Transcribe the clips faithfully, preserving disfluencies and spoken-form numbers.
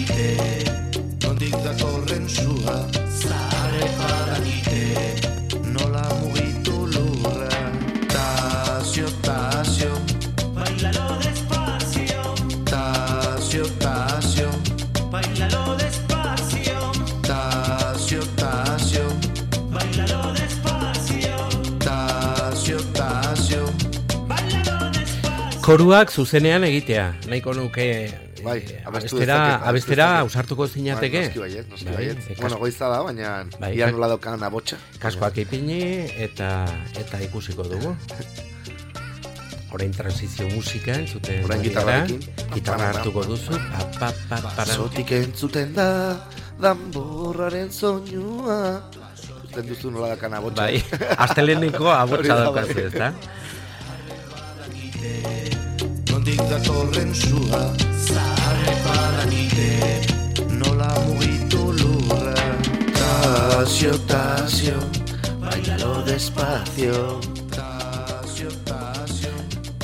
badakite, nondik datorren sua, zaharrek badakite, nola mugitu lurra. Tasio, tasio, bailalo despacio, tasio, tasio, bailalo despacio, tasio, tasio, bailalo despacio, tasio, tasio. bailalo despacio. Koruak zuzenean egitea, nahiko nuke Bai, eh, abestu abestera, dezaket, abestu abestera dezaket. ausartuko zinateke. Bai, noski baiet, noski Bai, baiet. eh, Bueno, kas- goiza da, baina Bai, ia kas- nola daukan abotsa. Kaskoak ipini eta eta ikusiko dugu. Orain transizio musika entzuten Orain ari gitarrarekin. gara. Gitarra hartuko duzu. Pa, pa, pa, para. Basotik entzuten da, danborraren soinua. Usten duzu nola daukan abotsa. Bai, asteleneko Hori abotsa da, daukazu, bai. ezta? Nondik datorren sua, zaharrek badakite, nola mugitu lurra. Tasio, tasio, bailalo despacio. Tasio, tasio,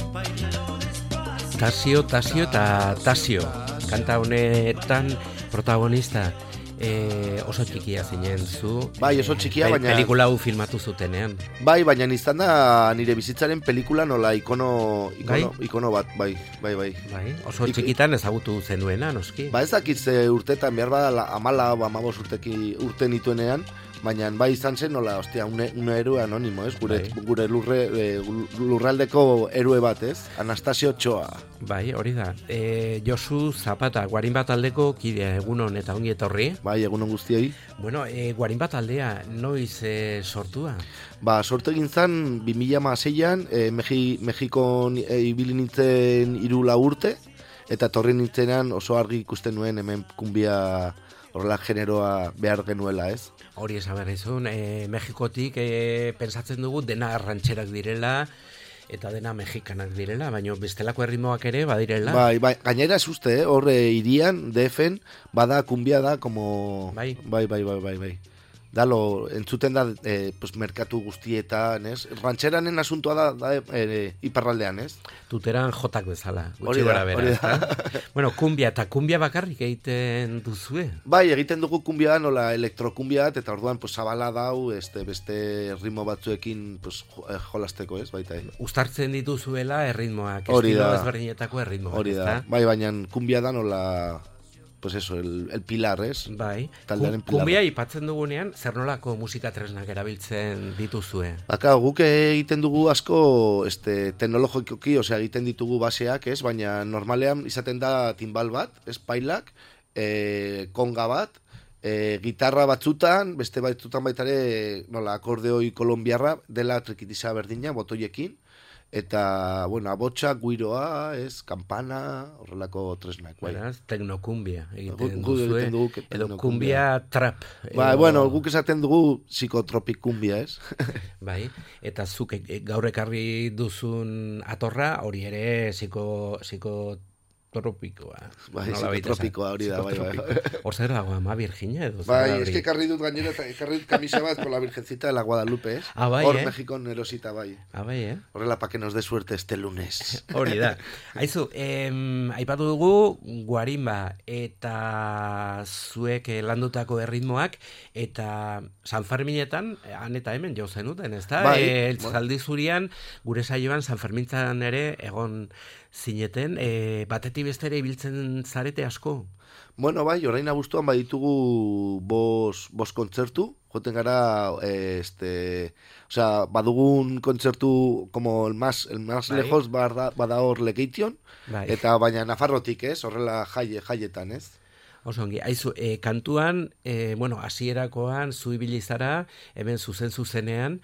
Tasio, Tasio eta Tasio. Kanta honetan protagonista eh, oso txikia zinen zu. Bai, oso txikia, Pe- baina- Pelikula hau filmatu zutenean. Bai, baina izan da nire bizitzaren pelikula nola ikono, ikono, Bai? ikono bat, bai, bai, bai. Bai, oso Ik- txikitan ezagutu zenuena, noski. Ba ez dakit ze urtetan behar bada la- amala o amabos urteki urte nituenean, baina bai izan zen nola, ostia, une, une eroe anonimo, ez? Gure, Bai. gure lurre, e, lurraldeko eroe bat, ez? Anastasio Txoa. Bai, hori da. E, Josu Zapata, Guarinba taldeko kidea, egunon eta ongi etorri. Bai, egunon guztioi. Bueno, e, Guarinba taldea noiz e, sortua? Ba, sortu egin zen bi mila hamaseian, e, Mexi, Mexikon e, ibili nintzen hiru lau urte, eta torri nintzenan oso argi ikusten nuen hemen kumbia horrela generoa behar genuela, ez? Hori esan behar izun, e, Mexikotik e, pensatzen dugu dena arrantxerak direla, eta dena mexikanak direla, baina bestelako erritmoak ere badirela. Bai, bai, gainera ez uste, eh? Hor eh, irian, D F-en, bada kumbia da, como... Bai. Bai, bai, bai, bai, bai. Dalo, entzuten da, eh, pues, merkatu guztietan, ez? Rantxeranen asuntua da, da eh, iparraldean, ez? Tuteran jotak bezala, Hori gutxi da, gora bera. hori da. ezta? Bueno, kumbia eta kumbia bakarrik egiten duzue. Bai, egiten dugu kumbia, nola elektrokumbia bat, eta orduan, pues, zabala dau, este, beste ritmo batzuekin, pues, jo- eh, jolasteko, ez? Baita, eh? Uztartzen dituzuela erritmoak, Hori estilo da. ezberdinetako erritmoak, Hori da. ezta? Bai, baina kumbia da nola, pues eso, el, el pilar, ez? Bai, Taldearen Ku- pilarra. kumbia ipatzen dugunean, zer nolako musika tresnak erabiltzen dituzue? Baka, guk egiten dugu asko este, teknologikoki, osea, egiten ditugu baseak, ez? Baina normalean izaten da timbal bat, ez pailak, e, konga bat, e, gitarra batzutan, beste batzutan baita ere, nola, akordeoi kolombiarra, dela trikitiza berdina, botoiekin, eta, bueno, abotsa, guiroa, ez, kampana, horrelako tresnak, bai. Beraz, teknokumbia egiten Gu- gu duzue, egiten dugu edo teknokumbia. kumbia trap. Ba, edo- bueno, guk esaten dugu psikotropik kumbia, ez? Bai, eta zuk e- e- gaur ekarri duzun atorra, hori ere psiko, psikotropikoa. Bai, Nolabait esan. psikotropikoa, hori da, bai, bai. Psikotropikoa. Hor zer dago, ama Virginia edo zer Bai, da es hori? que ekarri dut gainera, eta ekarri dut kamisa bat con la Virgencita de la Guadalupe, ¿eh? Ah, bai, Hor, eh? Mexikon erosita, bai. Ah, bai, eh? Horrela, pa que nos dé suerte este lunes. Hori da. Aizu, em, aipatu dugu Guarimba eta zuek eh, landutako erritmoak eta San Ferminetan, eh, han eta hemen jo zenuten, ezta? Bai, Eh, Eltzaldi zurian, gure saioan San Fermintzan ere egon zineten, eh, batetik bestera ibiltzen zarete asko. Bueno, bai, orain abuztuan baditugu bos, bos kontzertu, joten gara, eh, este, o sea, badugun kontzertu como el más, el más Bai. lejos bada, bada hor Lekeition, Bai. eta baina Nafarrotik, ez, horrela jaie, jaietan, ez? Oso ongi, aizu, e, kantuan, e, bueno, hasierakoan zu ibili zara, hemen zuzen zuzenean,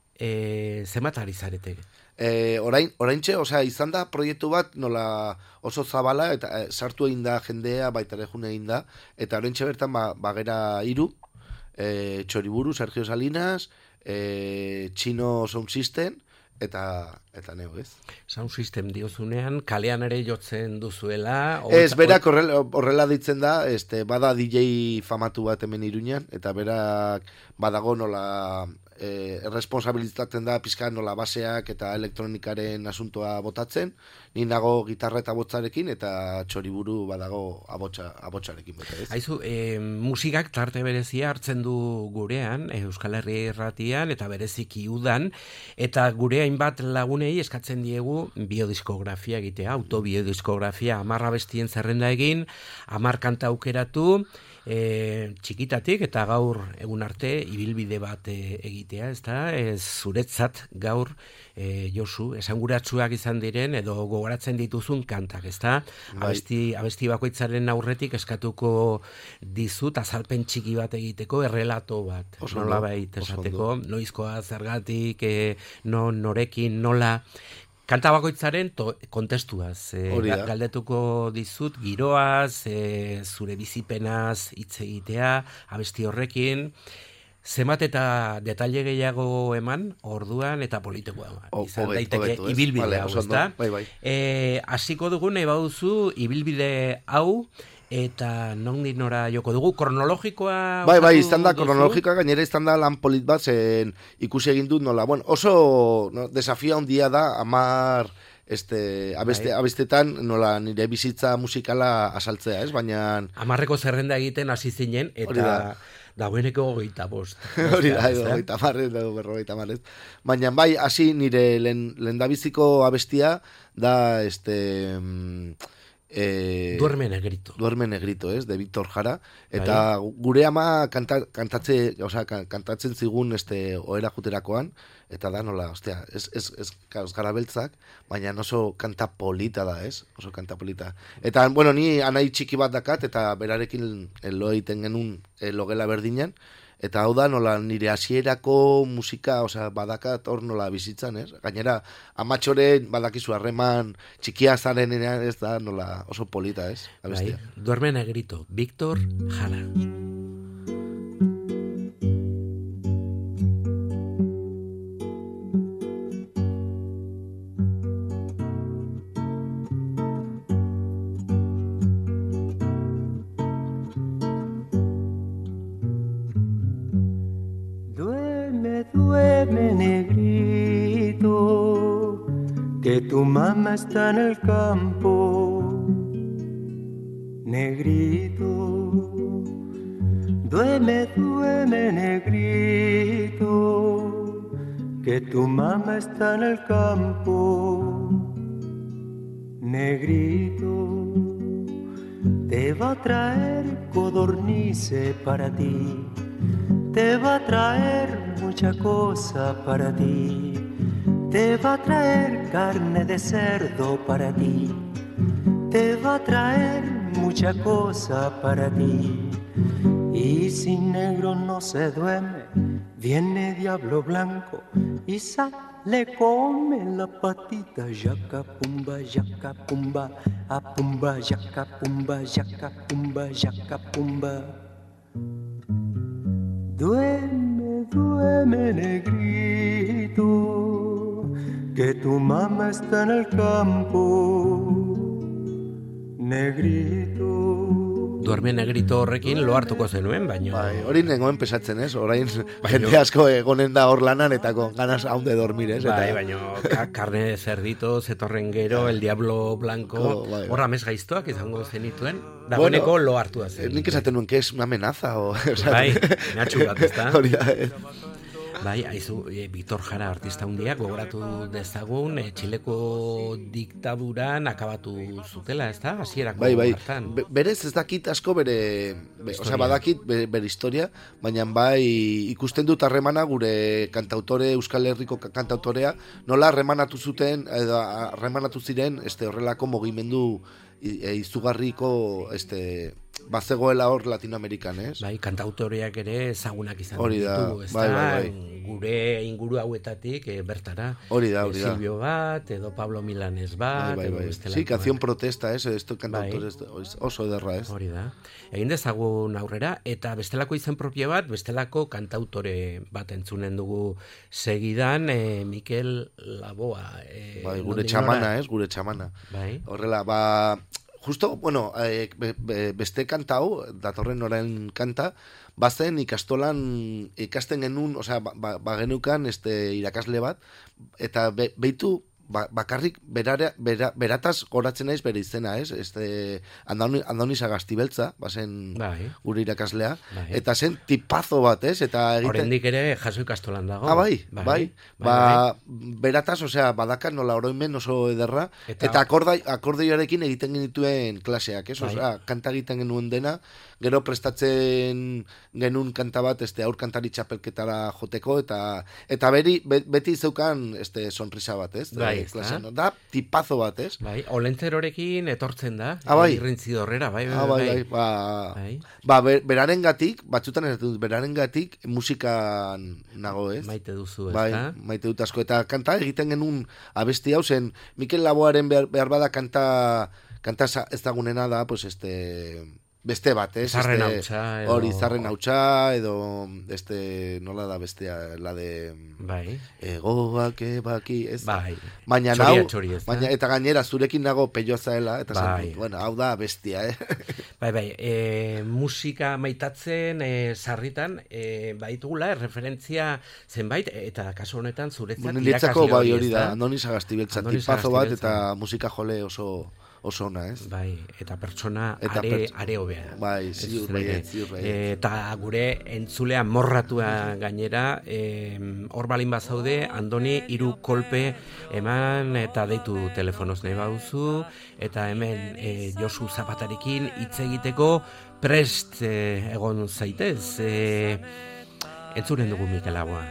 e, zenbat ari zarete? E, orain, oraintxe, osea, izan da proiektu bat nola oso zabala, eta e, sartu egin da jendea, baita ere june egin da, eta oraintxe bertan ba, bagera hiru, e, Txoriburu, Sergio Salinas, e, Chino Sound System, eta eta neu, ez? Sound System diozunean, kalean ere jotzen duzuela? o- Ez, berak horrela, horrela ditzen da, este, bada D J famatu bat hemen Iruñan, eta berak badago nola e, erresponsabilitaten da pizka nola baseak eta elektronikaren asuntoa botatzen, ni nago gitarra eta botzarekin, eta txoriburu badago abotsa, abotsarekin. Bota, ez? Aizu, e, musikak tarte berezia hartzen du gurean, Euskal Herri irratian, eta bereziki udan, eta gure hainbat lagunei eskatzen diegu biodiskografia egitea, autobiodiskografia, amarra bestien zerrenda egin, amar kanta aukeratu, E, txikitatik eta gaur egun arte ibilbide bat e, egitea, ez da, ez zuretzat gaur e, Josu, esanguratsuak izan diren edo gogoratzen dituzun kantak, ez da, abesti, abesti bakoitzaren aurretik eskatuko dizut azalpen txiki bat egiteko, errelato bat, nola bait esateko, noizkoa zergatik, e, no, norekin, nola, kanta bakoitzaren to, kontestuaz, e, galdetuko dizut, giroaz, e, zure bizipenaz hitz egitea, abesti horrekin, zemat eta detalle gehiago eman, orduan eta politikoa eman. O, izan oget, daiteke oget, ibilbide vale, hau, ez da? Bai, bai. E, hasiko dugu nahi baduzu ibilbide hau, eta nondik nora joko dugu, kronologikoa... Bai, bai, izan da, kronologikoa gainera izan da lan polit bat, zen ikusi egin dut nola, bueno, oso no, desafia handia da, amar este, abeste, bai. abestetan nola nire bizitza musikala asaltzea, ez, baina... Amarreko zerrenda egiten hasi zinen, eta... Dagoeneko gogeita bost. Hori da, gogeita marrez, dago berrogeita marrez. Baina bai, hasi nire lehendabiziko abestia da, este... Eh, Duerme Negrito. Duerme Negrito, ez, de Víctor Jara. Eta bai. Gure ama kanta, kantatze, o sea, kantatzen zigun este, ohera juterakoan, eta da nola, ostia, ez, ez, ez, ez gara beltzak, baina oso kanta polita da, ez? Oso kanta polita. Eta, bueno, ni anai txiki bat dakat, eta berarekin lo egiten genuen logela berdinan, eta hau da nola nire hasierako musika, osea, badakat hor nola bizitzan, ez? Gainera, amatxoren badakizu harreman txikia zarenean, ez da nola oso polita, ez? Bai, Duerme Negrito, Víctor Jara. Duerme, negrito, que tu mamá está en el campo. Negrito, duerme, duerme, negrito, que tu mamá está en el campo. Negrito, te va a traer codornices para ti. Te va a traer mucha cosa para ti, te va a traer carne de cerdo para ti, te va a traer mucha cosa para ti. Y si negro no se duerme, viene diablo blanco y sale, come la patita, yaca pumba, yaca pumba, a pumba, yaca pumba, yaca pumba, yaca pumba. Duerme, duerme, negrito, que tu mamá está en el campo. Negrito. Duerme Negrito horrekin lo hartuko zenuen, baino... Bai, hori nengoen pesatzen, ez? Orain jende asko egonen da hor lanan eta con ganas aún de dormir, ez? Bai, baino, carne de cerdito, zetorren gero, el diablo blanco, bai, horra mes gaiztoak izango zenituen, dagoeneko bueno, lo hartua zen. Nik esaten nuen, que es una amenaza, o... Bai, mehatxu bat, ez da? Hori da, ez? Bai, haizu, e, Víctor Jara artista hundiak gogoratu dezagun, e, Txileko diktaduran akabatu zutela, ez da? Hasierako bai, bai. hartan. Be, berez ez dakit asko bere, be, osea, badakit bere, bere historia, baina bai ikusten dut harremana gure kantautore, Euskal Herriko kantautorea, nola harremanatu zuten, edo harremanatu ziren, este horrelako mugimendu e, izugarriko, este... bazegoela hor Latinoamerikan, ez? Bai, kantautoreak ere ezagunak izan ditugu, ez bai, da? Bai, bai. Gure inguru hauetatik e, bertara. Hori da, hori da. Silvio bat, edo Pablo Milanes bat, bai, bai, bai. edo Sí, canción protesta, ez? Esto kantautores bai. Oso ederra, ez? Hori da. Egin dezagun aurrera, eta bestelako izen propio bat, bestelako kantautore bat entzunen dugu segidan, e, Mikel Laboa. E, bai, gure txamana, ez? Gure txamana. Bai. Horrela, ba... justo, bueno, eh, be, be, beste kanta hau, datorren orain kanta, bazen ikastolan ikasten genuen, osea, ba, ba, ba genukan este, irakasle bat, eta be, beitu, Ba, bakarrik berara, bera, berataz goratzen naiz bere izena, ez? Este, Andoni, Andoni Sagastibeltza, bazen bai. gure irakaslea, bai. eta zen tipazo bat, ez? Eta egiten... Horendik ere jaso ikastolan dago. Ah, bai, bai. bai. Ba, bai. berataz, osea, badaka nola oroimen oso ederra, eta, eta akordai, akordioarekin egiten genituen klaseak, ez? Bai. Osea, kanta egiten genuen dena, gero prestatzen genuen kanta bat, este, aur kantari txapelketara joteko, eta eta beri, beti zeukan este, sonrisa bat, ez? Bai. Klasean, da tipazo bat, ez? Bai, olentzerorekin etortzen da. Ah, bai. Irrintzidorrera, bai, bai, ah, bai, bai. Ba, bai. ba ber, beraren gatik, batzutan ez dut, beraren gatik musikan nago, ez? Maite duzu, ez bai, da? maite dut asko. Eta kanta egiten genuen abesti hau zen, Mikel Laboaren behar, behar bada kanta, kanta ezagunena da, pues este... beste bat, ez? Zarren hautsa, edo... Hori, zarren hautsa, edo, este, nola da bestea, la de... Bai. Egoak ebaki, ez? Bai. Baina txoria, nau, txori, ez, baina, eta gainera, zurekin nago peioa zaela, eta bai. zen, bueno, hau da bestia, eh? Bai, bai, e, musika maitatzen, e, sarritan, e, baitugula, referentzia zenbait, eta kasu honetan zuretzat irakasle hori, bai hori da, Andoni Sagastibeltza, tipazo bat, eta musika jole oso... oso ona, ez? Bai, eta pertsona eta are, perts are hobea. Bai, ziur baiet, ziur baiet. Eta gure entzulea morratua gainera, e, hor balin bazaude, Andoni hiru kolpe eman eta deitu telefonoz nahi baduzu, eta hemen e, Josu Zapatarekin hitz egiteko prest e, egon zaitez. E, entzuren dugu Mikel Laboa.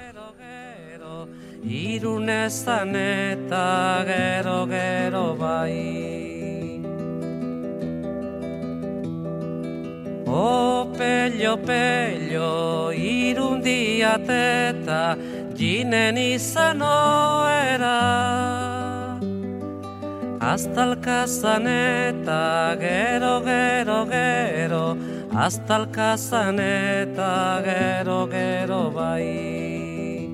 Irunezan eta gero gero bai. O pello, pello, irundiateta, jinen izan oera. Aztalkazan eta gero, gero, gero, aztalkazan eta gero, gero bai.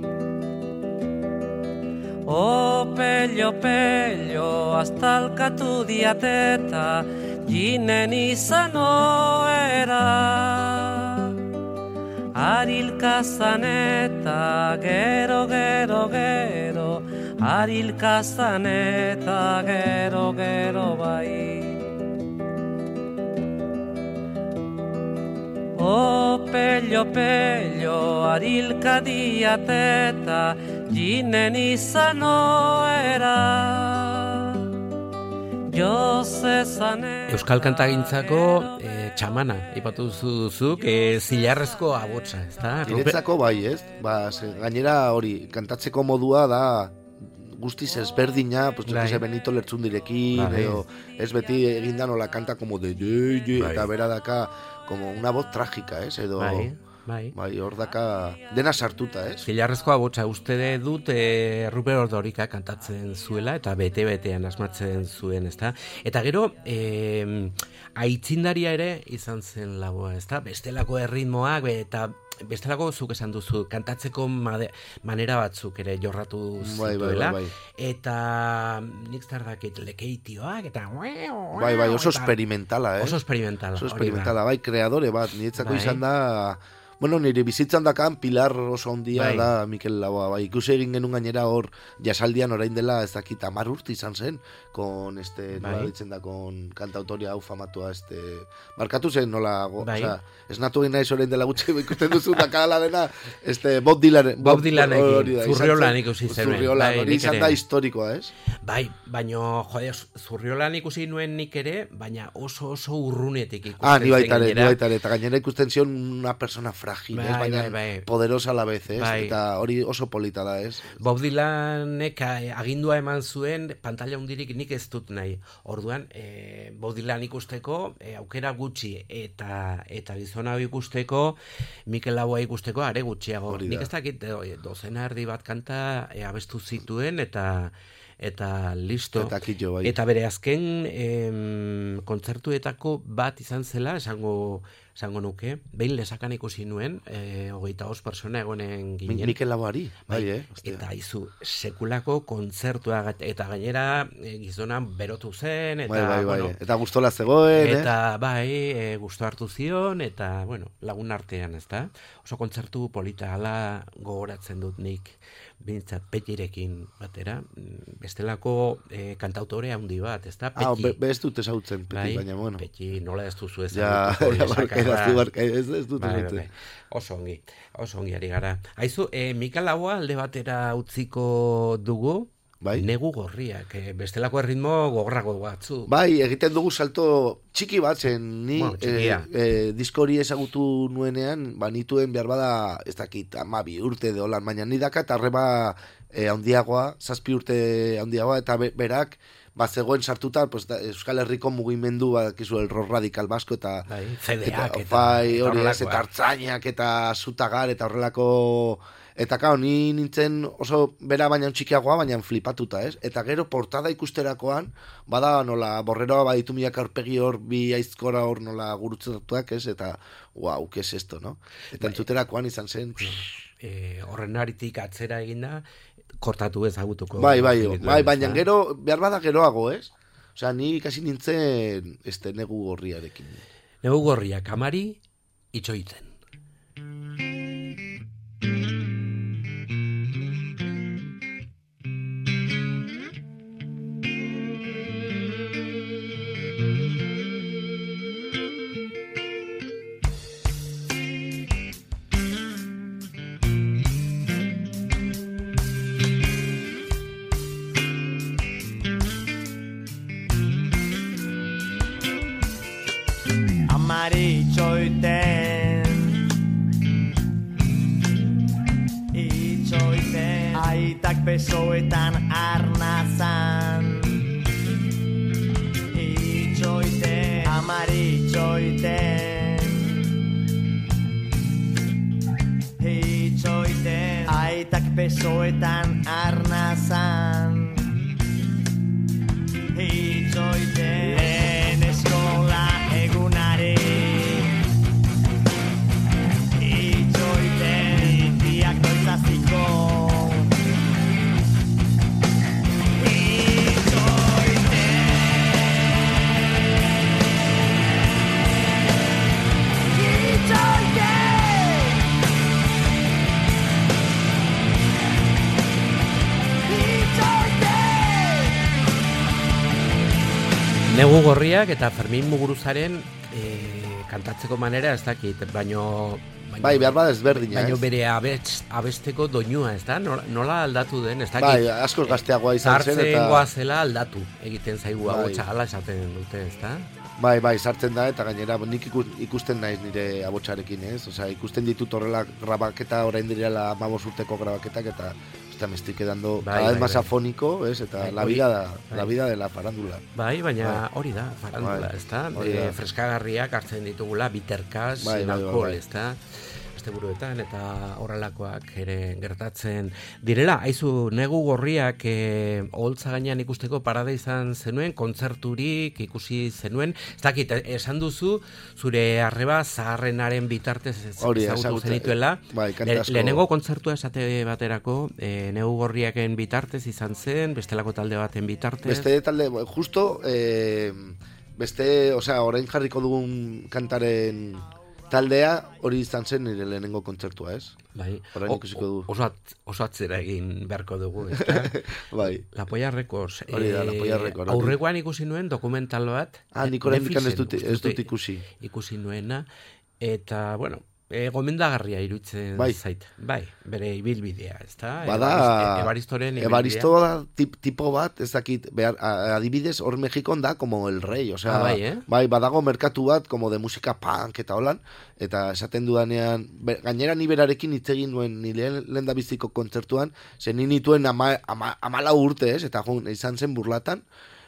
O pello, pello, aztalkatu diateta, jinen izan oera. Arilkazan eta gero, gero, gero, arilkazan eta gero, gero bai. O pello, pello, arilka diateta, jinen izan oera. Euskal kantagintzako e, txamana, ipatu duzuk, e, zilarrezko abotsa, ez da? Niretzako bai, ez? Ba, gainera hori, kantatzeko modua da guztiz ezberdina, pues, bai. Benito Lertzundirekin, bai. Edo, ez beti egindan nola kanta como de ye, ye, bai. Eta beradaka como una voz trágica, ez? Edo... Bai. Bai, bai hor daka dena sartuta, ez? Zilarrezkoa botxa uste dut e, Ruper Ordorika kantatzen zuela eta bete-betean asmatzen zuen, ezta? Eta gero, e, aitzindaria ere izan zen Laboa, ezta? Bestelako erritmoak eta bestelako zuk esan duzu, kantatzeko made, manera batzuk ere jorratu zituela. Bai, bai, bai. Eta nik zardakit lekeitioak, eta... Bai, bai, oso experimentala, eh? Oso experimentala. Oso experimentala, bai, kreadore bat, niretzako bai. Izan da... Bueno, nire bizitzan dakan pilar oso ondia bai. Da Mikel Laboa, bai. Ikusi egin genuen gainera hor jasaldian orain dela ez dakit hamar urte izan zen, kon este, bai. Nola ditzen da, kon kantautoria hau famatua, este, markatu zen nola, go, bai. Oza, esnatu egin naiz orain dela gutxi, ikusten duzu dakala dena, este, Bob Dylan, Bob Dylanekin, Zurriolan ikusi zen. Zurriolan, hori izan da historikoa, ez? Bai, baina, jode, Zurriolan ikusi nuen nik ere, baina oso oso urrunetik ikusten ah, ni baitare, ni baitare, eta gainera ikusten zion una persona frágil, bai, es, baina bai, bai. Poderosa a la vez, es, bai. Eta hori oso polita da, es. Bob Dylanek agindua eman zuen pantalla hundirik nik ez dut nahi. Orduan, e, Bob Dylan ikusteko e, aukera gutxi eta eta gizona ikusteko, Mikel Laboa ikusteko are gutxiago. Nik ez dakit dozena erdi bat kanta e, abestu zituen eta eta listo. Eta kitxo, bai. Eta bere azken em, kontzertuetako bat izan zela, esango esango nuke, behin lesakan ikusi nuen, e, hogeita bost persona egonen ginen. Mikel Laboari, bai, eh? Ostia. Eta izu, sekulako kontzertua, eta gainera e, gizona berotu zen, eta, Bai, bai, bai. bueno, Eta gustola zegoen, eh? eta bai, e, gustu hartu zion, eta, bueno, lagun artean, ezta? Oso kontzertu polita, hala gogoratzen dut nik, bintzat petirekin batera, bestelako e, kantautore handi bat, ezta? Peti. Ah, be, be ez dut ezautzen, Peti, Bai, baina, bueno. Peti nola ez duzu Ja, ezagutuko, ja, lesakarra. barka, barka, ez, ez dut Bai, bai, ezautzen. bai. Oso ongi, oso ongi ari gara. Aizu, e, Mikel Laboa alde batera utziko dugu, Bai. Negu gorriak, e, bestelako erritmo gogorrago batzu. Bai, egiten dugu salto txiki bat, zen ni Bueno, txikia. eh, eh, diskori ezagutu nuenean, ba, nituen behar bada, ez dakit, amabi urte de holan, baina ni daka, eta arreba eh, handiagoa, zazpi urte handiagoa, eta be, berak, ba, zegoen sartuta, pues, da, Euskal Herriko mugimendu, badakizu, el rock radical basko, eta, Bai, C D ak eta, bai, eta hori ez, horrelakoak. eta hartzainak, eta zutagar, eta horrelako. Eta kao, ni nintzen oso bera baina txikiagoa, baina flipatuta, ez? Eta gero portada ikusterakoan, bada nola borreroa baditu milak aurpegi hor, bi aizkora hor nola gurutzatuak, ez? Eta, uau, ¿qué es esto, no? Eta entzuterakoan izan zen. E, horren aritik atzera eginda, kortatu ezagutuko. Bai, bai, zenituen, bai, baina ezta? gero, behar bada geroago, ez? Osea, ni ikasi nintzen este Negu gorriarekin. Negu gorriak amari itxoiten. Amari itxoiten Itxoiten Aitak besoetan arnazan Itxoiten Amari itxoiten Itxoiten Aitak besoetan arnazan Itxoiten Lehen eskola egunari Itxoiten Itiak doizaziko Negu gorriak eta Fermin Muguruzaren e, kantatzeko manera ez dakit, baino... baino Bai, behar bada ezberdina, Baino ez? bere abets, abesteko doinua, ez da? Nola, nola aldatu den, ez dakit? Bai, askoz gazteagoa izan zen, eta... Zartzengoa zela aldatu egiten zaigu Bai. abotsa, hala esaten dute, ez da? Bai, bai, sartzen da, eta gainera nik ikus, ikusten naiz nire abotsarekin, ez? Osea, ikusten ditut horrela grabaketa, orain direla hamabos urteko grabaketak, eta Hostia, me estoy quedando Bai, cada vez bai, más bai. afónico, ¿ves? Eta Bai, la hori- vida, da, bai. la vida de la farándula. Bai, baina Bai. hori da, farandula, Bai. ez da? Hori da. E, freskagarriak hartzen ditugula, biterkas, Bai, sin bai, bai, alkohol, bai. ez da? Asteburuetan eta horrelakoak ere gertatzen direla. Aizu, Negu gorriak e, oholtza gainean ikusteko parada izan zenuen, kontzerturik ikusi zenuen. Ez dakit, esan duzu, zure arreba zaharrenaren bitartez ez- Hori da, ezagutu ezagutzen- zenituela. bai, kanta Le- asko. Lehenengo kontzertua esate baterako, e, Negu gorriaken bitartez izan zen, bestelako talde baten bitartez. Beste talde, justo, eh, beste, osea, orain jarriko dugun kantaren taldea hori izan zen nire lehenengo kontzertua, ez? Bai. Orain O- ikusiko du. Oso, at, oso atzera egin beharko dugu, ezta? Bai. La Polla Records. Hori da, La Polla Records. Aurrekoan ikusi nuen dokumental bat. Ah, nik oraindik ez Netflixen, dut, ez uste dut ikusi. Ikusi nuena. Eta, bueno, e, gomendagarria iruditzen Bai. zait. Bai, bere ibilbidea, ezta? Bada, Evarist- Evaristoren ibilbidea. Evaristo da tip, tipo bat, ez dakit, behar, a- adibidez, hor Mexikon da, como el rey, osea, Ah, bai, eh? bai, badago merkatu bat, como de musika punk eta holan, eta esaten dudanean, be, gainera ni berarekin hitz egin nuen, ni lehen, lehen da biziko kontzertuan, zen ni nituen ama, ama, amala urte, ez, eta jun, izan zen burlatan,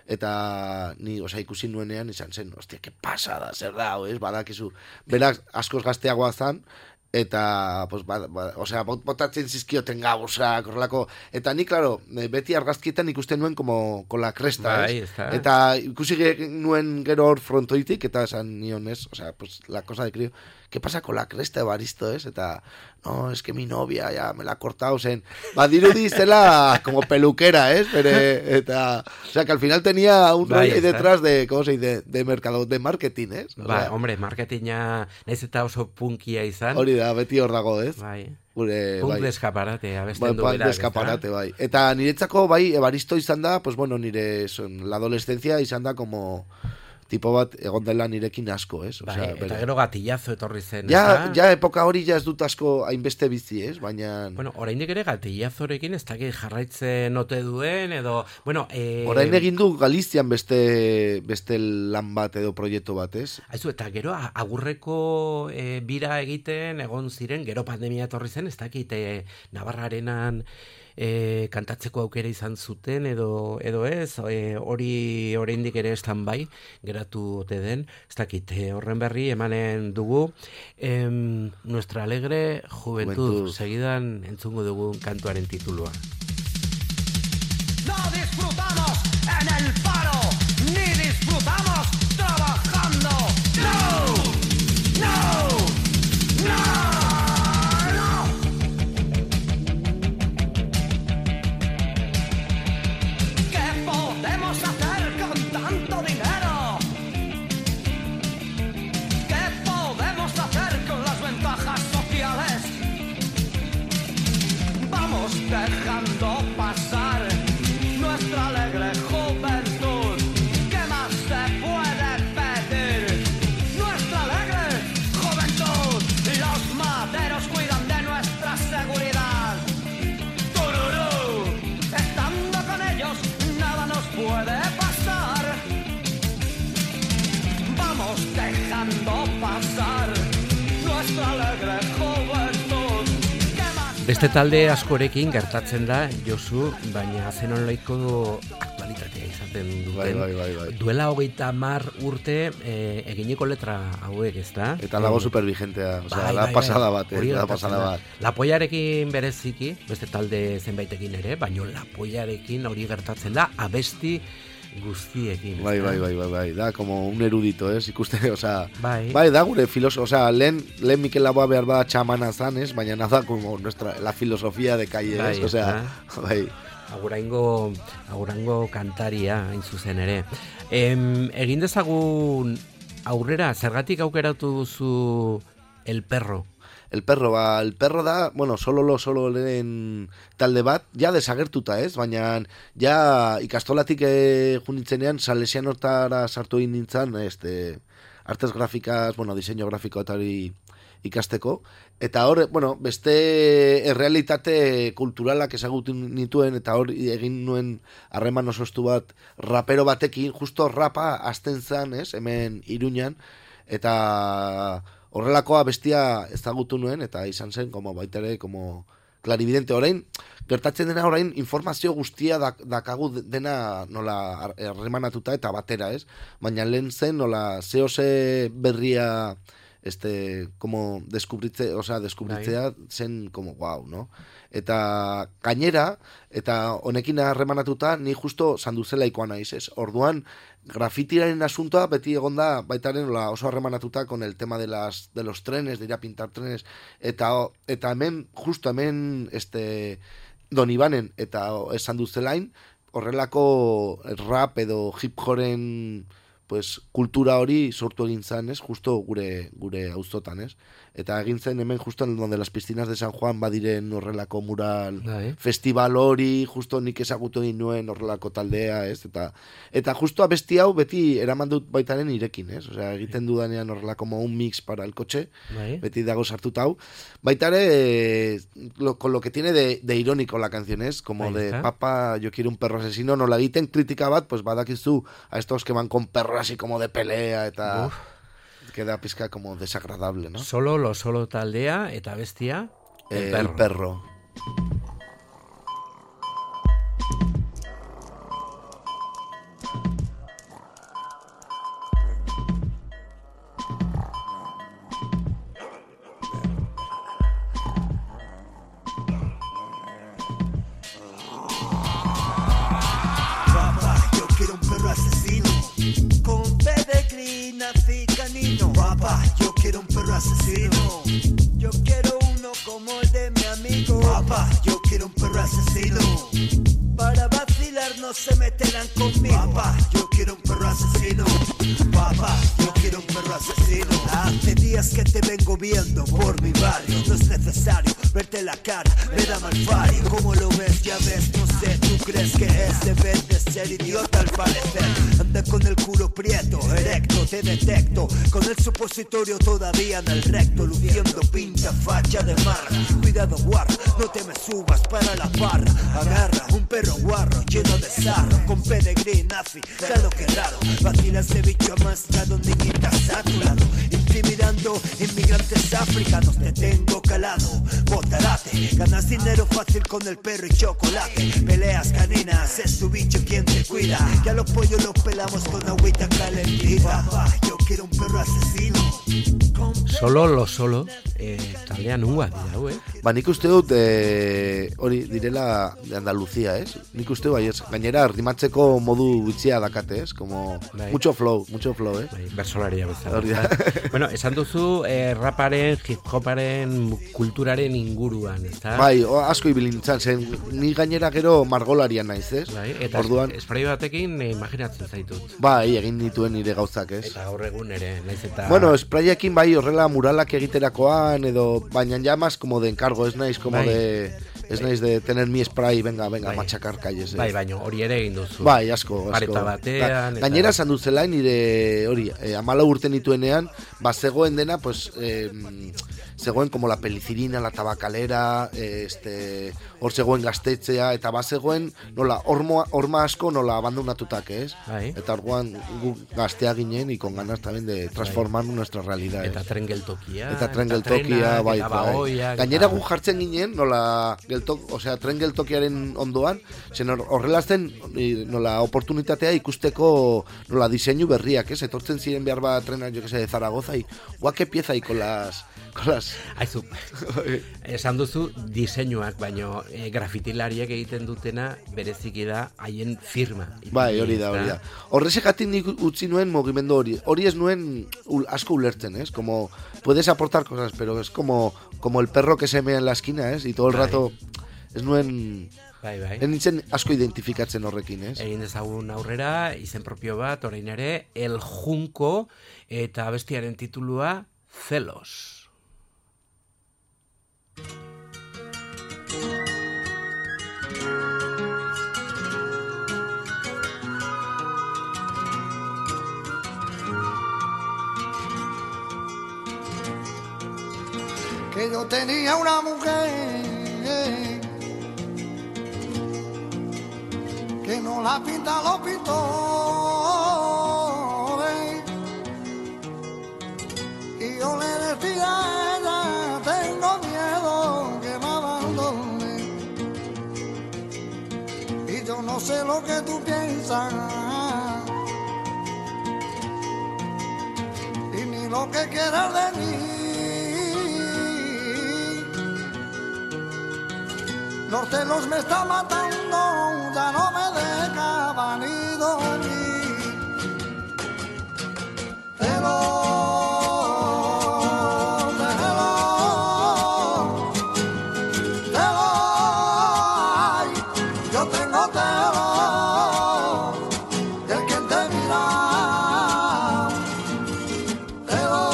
eta ni, osea, ikusi nuenean izan zen, ostia, que pasada, zer da, ez, badakizu, berak askoz gazteagoa zan, eta pues, ba, ba, osea, bot, botatzen zizkioten gauzak, horrelako, eta ni, claro, beti argazkietan ikusten nuen como con la cresta, bai, ez? está. Eta ikusi ge- nuen gero hor frontoitik, eta esan nion, ez? Osea, pues, la cosa de crío, ¿qué pasa con la cresta, Evaristo, ez? Eta, no, es que mi novia ya me la ha cortado, zen, badirudi zela como peluquera, ez? Bere, eta, o sea, que al final tenía un Bai, rollo ahí está. detrás de, ¿cómo se dice? De mercado, de marketing, ez? O Ba, sea, hombre, marketinga naiz eta oso punkia izan. hori da, beti hor dago, ez? Bai. Gure, Punk bai. de escaparate, Bai, abesten du bai, berak, de escaparate, bai. Eta niretzako, bai, Evaristo izan da, pues bueno, nire, son, la adolescencia izan da como tipo bat egon dela nirekin asko, ez? Bai, Osea, eta bere- gero gatillazo etorri zen, Ja, ezta? ja, epoka hori ja ez dut asko hainbeste bizi, ez? Baina... Bueno, oraindik ere gatillazorekin ez dakit jarraitzen ote duen, edo... Bueno, eh, Orain egin du Galizian beste, beste lan bat edo proiektu bat, ez? Aizu, eta gero a- agurreko e, bira egiten egon ziren, gero pandemia etorri zen, ez dakit e, Navarrarenan e, kantatzeko aukera izan zuten edo edo ez, e, hori oraindik ere bai geratu ote den, ez dakit, e, horren berri emanen dugu. Em, Nuestra alegre juventud, Juventud. segidan entzungo dugu kantuaren titulua. No disfrutamos en el paro, ni disfrutamos trabajando. No, no, no, no. ¿Qué podemos hacer con tanto dinero? ¿Qué podemos hacer con las ventajas sociales? Vamos dejando pasar nuestra alegre juventud. ¿Qué más se puede pedir? Nuestra alegre juventud. Los maderos cuidan de nuestra seguridad. Tururú. Estando con ellos nada nos puede pasar. Vamos dejando pasar nuestra alegre juventud. ¿Qué más Beste talde askorekin gertatzen da, Josu, baina zenolaiko aktualitatea izaten duten. Bai, bai, bai, bai. Duela hogeita hamar urte eh, eginiko letra hauek, ezta? Eta lago Eh, supervigentea, o sea, bai, da bai, pasada bai. bat, eh, Hori da gertatzen pasada da. bat. Lapoiarekin bereziki, beste talde zenbaitekin ere, baino lapoiarekin hori gertatzen da, abesti guztiekin. Bai, ezta? bai, bai, bai, bai, da como un erudito, ez? Ikuste, o sea, Bai. bai, da gure filoso, o sea, lehen, lehen Mikel Laboa behar da txamana zan, ez? Baina nada como nuestra, la filosofía de calle, Bai, ez? O sea, bai. Aguraingo, agurango kantaria, hain zuzen ere. Em, egin dezagun aurrera, zergatik aukeratu duzu El Perro? El perro, ba, el perro da, bueno, solo lo solo lehen talde bat, ja desagertuta, ez? Baina, ja ikastolatik eh, junitzenean, salesian hortara sartu egin nintzen, este, artes grafikas, bueno, diseño grafiko eta hori ikasteko, eta hor, bueno, beste errealitate kulturalak ezagutu nituen, eta hor egin nuen harreman oso estu bat rapero batekin, justo rapa azten zan, ez? Hemen Iruñan, eta horrelakoa bestia ezagutu nuen, eta izan zen, como baita ere, como clarividente. Orain, gertatzen dena orain, informazio guztia dak, dakagu dena nola harremanatuta eta batera, ez? Baina lehen zen, nola zehose berria, este, como deskubritze, o sea, deskubritzea zen, como, wow, no? Eta gainera, eta honekin harremanatuta, ni justo sanduzelaikoa naiz, ez? Orduan, grafitiraren asuntoa beti egonda baitaren nola oso harremanatuta con el tema de las de los trenes, de ir a pintar trenes, eta eta hemen justo hemen este Don Ibanen eta esan duzelain horrelako rap edo hip hopen pues kultura hori sortu egin zan, ez? Justo gure gure auzotan, ez? Eta egin zen hemen justo en donde las piscinas de San Juan badiren horrelako mural Bai. festival hori, justo nik ezagutu egin nuen horrelako taldea, ez? Eta eta justo abesti hau beti eraman dut baitaren irekin, ez? Osea, egiten dudanean horrelako como un mix para el coche, Bai. beti dago sartuta hau. Baitare, eh, lo, con lo que tiene de, de irónico la canción, es como Ahí de está. papa, yo quiero un perro asesino, no la egiten kritika bat, pues badakizu a estos que van con perros así como de pelea, eta Uf. queda pizca como desagradable, ¿no? Solo lo solo taldea eta bestia El Eh, Perro. El perro. Papá, yo quiero un perro asesino. Yo quiero uno como el de mi amigo. Papá, yo quiero un perro asesino. Para vacilar no se meterán conmigo. Papá, yo quiero un perro asesino. Papá, yo quiero un perro asesino. Hace días que te vengo viendo por mi barrio. No es necesario verte la cara, me da mal fario. ¿Cómo lo ves? Ya ves, no sé. ¿Tú crees que es deber de ser idiota al parecer? Anda con el culo prieto, erecto, te detecto. Con el supositorio todavía en el recto, luciendo pinta, facha de marra. Cuidado guarra, no te me subas para la barra. Agarra un perro guarro lleno de sarro, con pedigrí nazi, claro que raro. Vacilas de bicho amastrado, niñitas a tu lado, intimidando inmigrantes africanos. Te tengo calado, botarate, ganas dinero fácil con el perro y chocolate. Peleas caninas, es tu bicho quien te cuida. Ya los pollos los pelamos con agüita calentita. Papá, yo quiero un perro asesino. Solo lo solo, eh, taldean ungoa dira, eh? Ba, nik uste dut, eh, hori direla de Andalucía, ez? Nik uste bai, ez? Gainera, rimatzeko modu bitxia dakate, ez? Como, bai. mucho flow, mucho flow, eh? Bai, bersolaria bezala. Hori da. Bueno, esan duzu, eh, raparen, hip-hoparen, kulturaren inguruan, ezta? Bai, o, asko ibili nintzen, zen, ni gainera gero margolarian naiz, ez? Bai, eta orduan, esprai batekin eh, imaginatzen zaitut. bai, egin dituen nire gauzak, ez? Eta gaur egun ere, naiz eta... Bueno, sprayekin bai horrela muralak egiterakoan, edo, baina ya más como de encargo, ez naiz como bai. de... Ez naiz de tener mi spray, venga, venga, bai. machacar calles. Bai, baino, hori ere egin duzu. Bai, asko, asko. Pareta batean, Ga, gainera esan dut zela, nire, hori, eh, amala urte nituenean, ba, zegoen dena, pues, eh, zegoen como la pelicilina, la tabacalera, eh, este, hor zegoen gaztetzea, eta ba, zegoen, nola, horma, horma asko, nola, abandonatutak, ez? Bai. Eta orduan, gu gaztea ginen, y con ganas también de transformar bai. nuestra realidad. Eta tren geltokia. Eta tren geltokia, bai, eta bai. bagoiak, Gainera eta... gu jartzen ginen, nola, geltok, osea, tren geltokiaren ondoan, zen horrela zen, nola, oportunitatea ikusteko, nola, diseinu berriak, ez? Etortzen ziren behar bat trena, jo que sé, de Zaragoza, y guau, que pieza, y con las... Con las... Aizu, esan duzu diseinuak, baino e, grafitilariak egiten dutena bereziki da haien firma. Bai, hori da, hori da. Horrexegatik nik utzi nuen mugimendu hori. Hori ez nuen ul, asko ulertzen, ez? Como, puedes aportar cosas, pero es como, como el perro que se mea en la esquina, ez? Y todo el bai. rato, ez nuen... Bai, bai. Ez nintzen asko identifikatzen horrekin, ez? Egin dezagun aurrera, izen propio bat, orain ere, El Junco, eta bestiaren titulua, Celos. Que yo tenía una mujer que no la pinta los pintores, y yo le decía a ella, tengo miedo que me abandone, y yo no sé lo que tú piensas y ni lo que quieras de mí. Los celos me están matando, ya no me dejaban ni dormir. Celos, celos, celos, ay, yo tengo celos del quien te mira. Celos,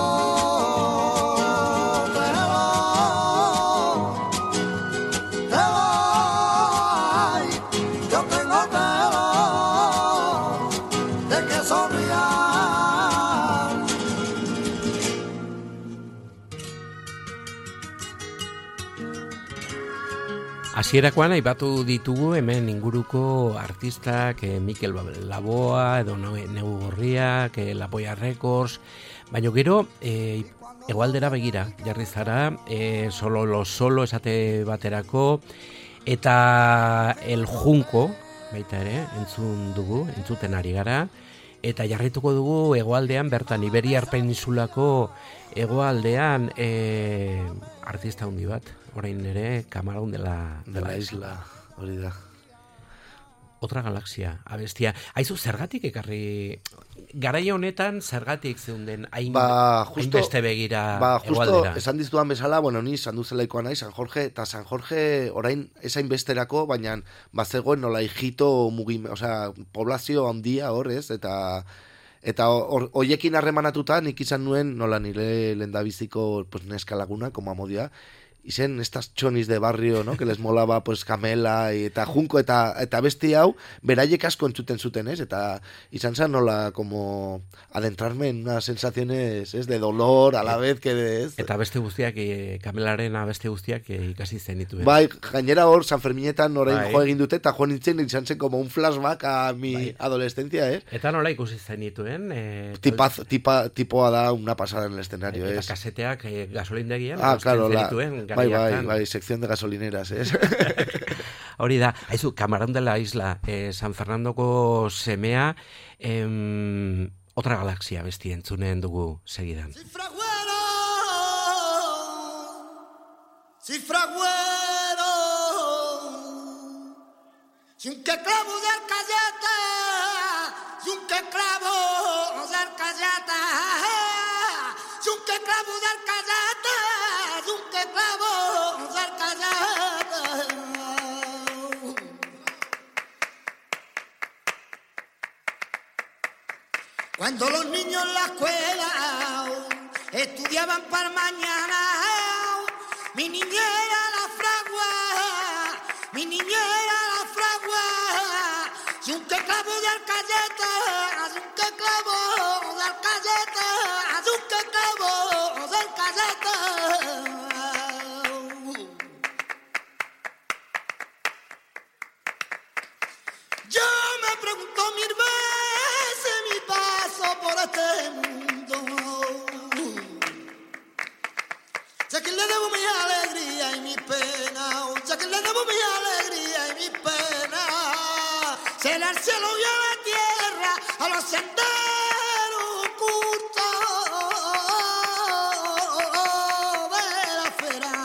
Hasierakoan aipatu ditugu hemen inguruko artistak, eh, Mikel Laboa, edo Negu Gorriak, eh, Lapoia Records, baina gero eh, egualdera begira, jarri zara, eh, solo lo solo esate baterako, eta El Junco, baita ere, entzun dugu, entzuten ari gara, eta jarrituko dugu hegoaldean, bertan Iberiar Peninsulako hegoaldean eh, artista handi bat. Orain ere, Camarón de la, de la isla, hori da. Otra galaxia, abestia. Aizu, zergatik ekarri... Garaia honetan, zergatik zeunden hain, ba, hain beste begira ba, justo, egualdera. Esan dizudan bezala, bueno, ni sanduzelaikoa nahi, San Jorge, eta San Jorge orain esain besterako, baina bazegoen nola hijito mugime, osea, poblazio handia hor, ez, eta... Eta hoiekin harremanatuta nik izan nuen nola nire lehendabiziko pues, neska laguna, como amodia, izen estas chonis de barrio, ¿no? Que les molaba pues Camela eta Junko eta eta besti hau beraiek asko entzuten zuten, ¿es? Eta izan zen nola como adentrarme en unas sensaciones, ¿es? De dolor a la vez que de, ¿es? Eta beste guztiak, e, Kamelaren beste guztiak e, ikasi zenituen. Bai, gainera hor San Ferminetan orain bai. Jo egin dute eta jo nintzen izan zen como un flashback a mi bai. Adolescencia, ¿eh? Eta nola ikusi zenituen? E, Tipaz, tipa, tipoa da una pasada en el escenario, ¿es? Eta kaseteak e, gasolindegian, ah, claro, la, zenituen, bai, bai, bai, sección de gasolineras, ¿eh? Hori da, haizu, Camarón de la Isla, eh, San Fernandoko semea, em, otra galaxia besti entzunen dugu segidan. Cifragüero, cifragüero, sin que clavo de alcayata, sin que clavo de alcayata, sin que clavo de alcayata, sin que clavo de alcayata. Cuando los niños en la escuela estudiaban para mañana, mi niñera la fragua, mi niñera la fragua, si un que clavo de alcayeta, si un que clavo de alcayeta, si un que clavo de alcayeta. Yo me pregunto mil veces mi paso por este mundo. Ya que le debo mi alegría y mi pena, ya que le debo mi alegría y mi pena, será el cielo y a la tierra, a los senderos ocultos de la fera.